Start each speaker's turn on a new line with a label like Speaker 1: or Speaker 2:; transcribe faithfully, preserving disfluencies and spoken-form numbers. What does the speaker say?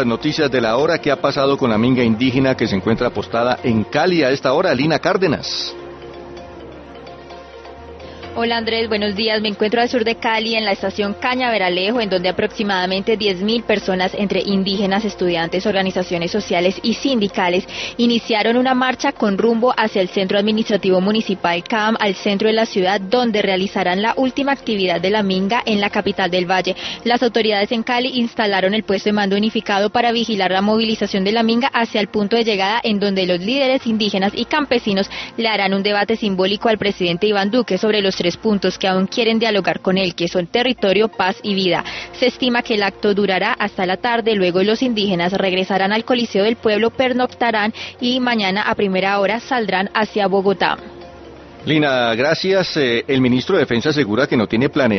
Speaker 1: Noticias de la hora. ¿Qué ha pasado con la minga indígena que se encuentra apostada en Cali a esta hora? Lina Cárdenas.
Speaker 2: Hola Andrés, buenos días. Me encuentro al sur de Cali, en la estación Cañaveralejo, en donde aproximadamente diez mil personas, entre indígenas, estudiantes, organizaciones sociales y sindicales, iniciaron una marcha con rumbo hacia el Centro Administrativo Municipal C A M, al centro de la ciudad, donde realizarán la última actividad de la minga en la capital del Valle. Las autoridades en Cali instalaron el puesto de mando unificado para vigilar la movilización de la minga hacia el punto de llegada, en donde los líderes indígenas y campesinos le harán un debate simbólico al presidente Iván Duque sobre los tres puntos que aún quieren dialogar con él, que son territorio, paz y vida. Se estima que el acto durará hasta la tarde, luego los indígenas regresarán al Coliseo del Pueblo, pernoctarán y mañana a primera hora saldrán hacia Bogotá.
Speaker 1: Lina, gracias. Eh, el ministro de Defensa asegura que no tiene planeado